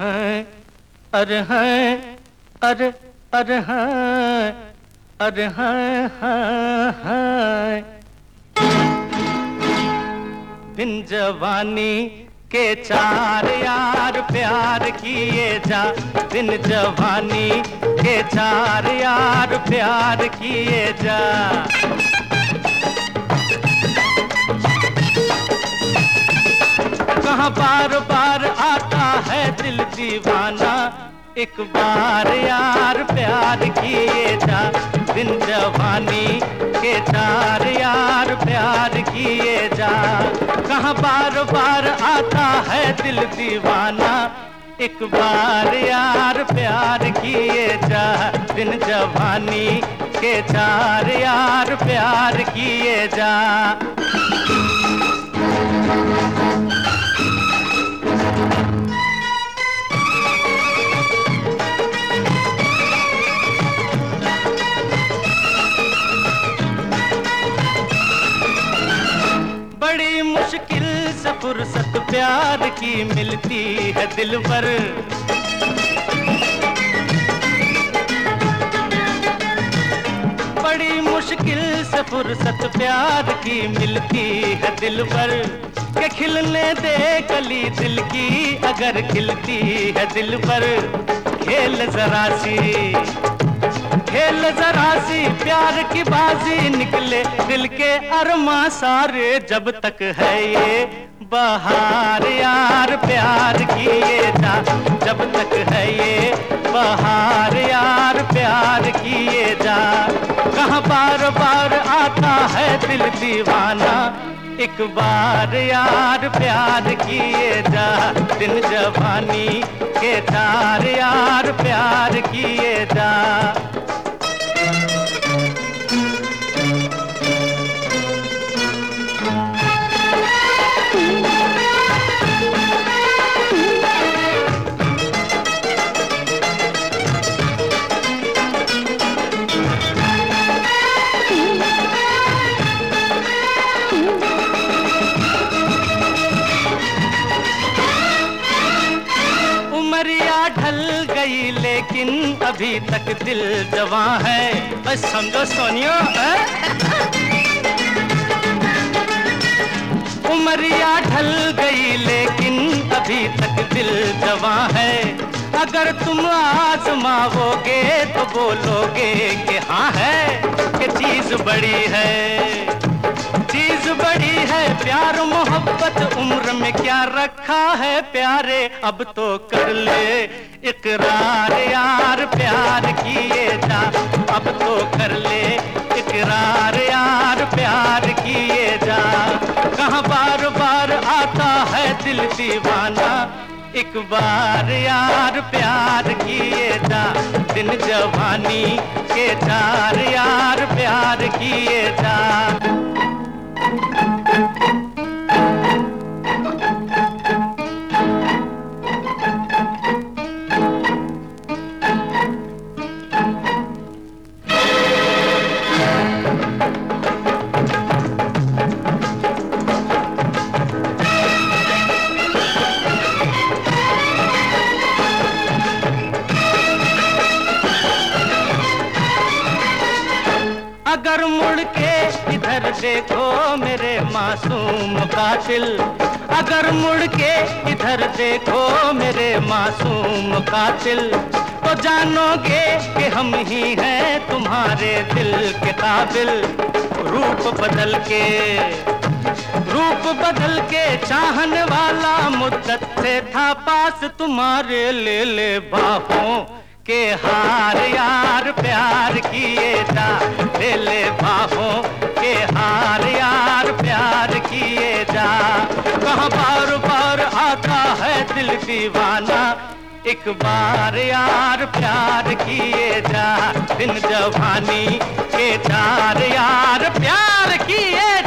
हैं, अरे हैं, अरे अरे हैं, अरे हैं, हैं। बिन जवानी के चार यार प्यार किए जा, बिन जवानी के चार यार प्यार किए जा। कहाँ बार बार आता है दिल दीवाना, एक बार यार प्यार किए जा। बिन जवानी के चार यार प्यार किए जा। कहाँ बार बार आता है दिल दीवाना, एक बार यार प्यार किए जा। बिन जवानी के चार यार प्यार किए जा। बड़ी मुश्किल से फुर्सत प्यार की मिलती है दिलबर। बड़ी मुश्किल से फुर्सत प्यार की मिलती है दिलबर। के खिलने दे कली दिल की अगर खिलती है दिलबर। खेल जरा सी, खेल जरा सी प्यार की बाजी, निकले दिल के अरमा सारे। जब तक है ये बहार यार प्यार किए जा, जब तक है ये बहार यार प्यार किए जा। कहाँ बार बार आता है दिल दीवाना, एक बार यार प्यार किए जा। दिन जवानी के चार यार प्यार किए जा। उमरिया ढल गई लेकिन अभी तक दिल जवां है। बस समझो सोनियो, उमरिया ढल गई लेकिन अभी तक दिल जवां है। अगर तुम आजमाओगे तो बोलोगे कि हाँ है, कि चीज बड़ी है, चीज बड़ी है। प्यार मोहब्बत उम्र में क्या रखा है प्यारे, अब तो कर ले इकरार यार प्यार किए जा। अब तो कर ले इकरार यार प्यार किए जा। कहाँ बार बार आता है दिल दीवाना, एक बार यार प्यार किए जा। दिन जवानी के चार यार प्यार किए जा। अगर मुड़ के इधर देखो मेरे मासूम कातिल, अगर मुड़ के इधर देखो मेरे मासूम कातिल, तो जानोगे कि हम ही हैं तुम्हारे दिल के काबिल। रूप बदल के चाहने वाला मुद्दत से था पास तुम्हारे, ले ले बाहों के हार यार प्यार किए जा। ले ले बाहों के हार यार प्यार किए जा। कहाँ बार बार आता है दिल दीवाना, एक बार यार प्यार किए जा। दिन जवानी के चार यार प्यार किए